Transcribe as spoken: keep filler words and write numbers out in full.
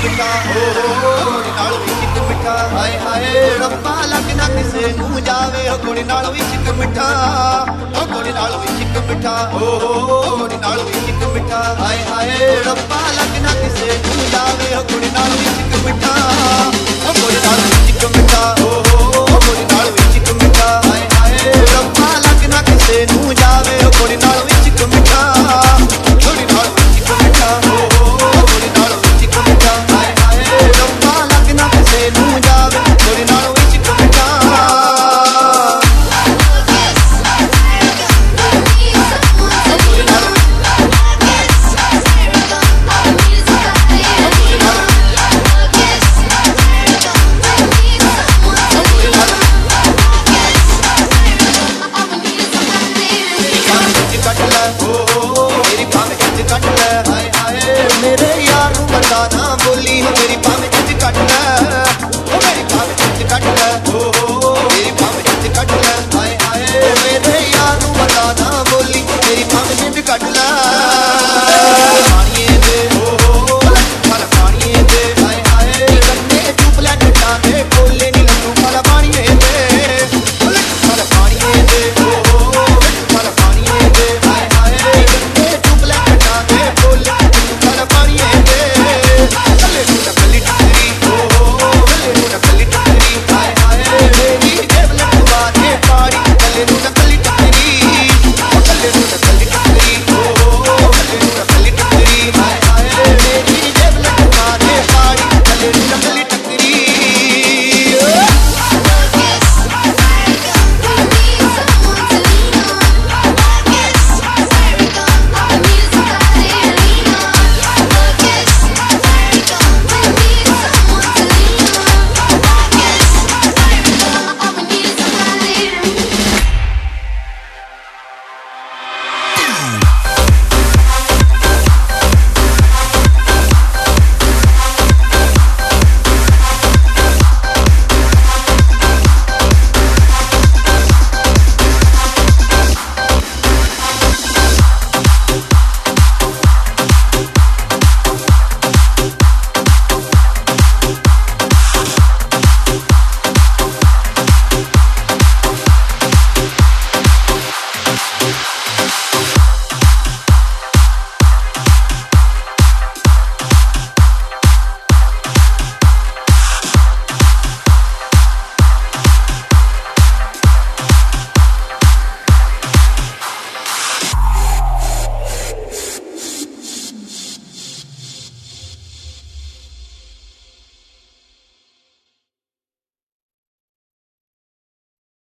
मिठा हो कुड़ी नाल इश्क मिठा हाय हाय रब्बा लग ना किसे नूं जावे हो कुड़ी नाल इश्क मिठा ओ कुड़ी नाल इश्क मिठा हो कुड़ी नाल इश्क मिठा हाय हाय रब्बा लग ना किसे नूं जावे हो कुड़ी नाल इश्क मिठा ओ कुड़ी नाल इश्क मिठा हो कुड़ी नाल इश्क मिठा हाय हाय रब्बा लग ना किसे नूं जावे हो कुड़ी नाल इश्क मिठा कुड़ी नाल इश्क मिठा हो कुड़ी नाल इश्क मिठा हाय हाय रब्बा लग ना किसे नूं जावे कुड़ी नाल इश्क मिठा मेरे यार नूं बता ना बोली हो मेरी भावें जिद कट लै ओ मेरी भावें जिद कट लै ओ मेरी भावें जिद कट लै हाय हाय मेरे यार नूं बता ना बोली मेरी भावें जिद कट लै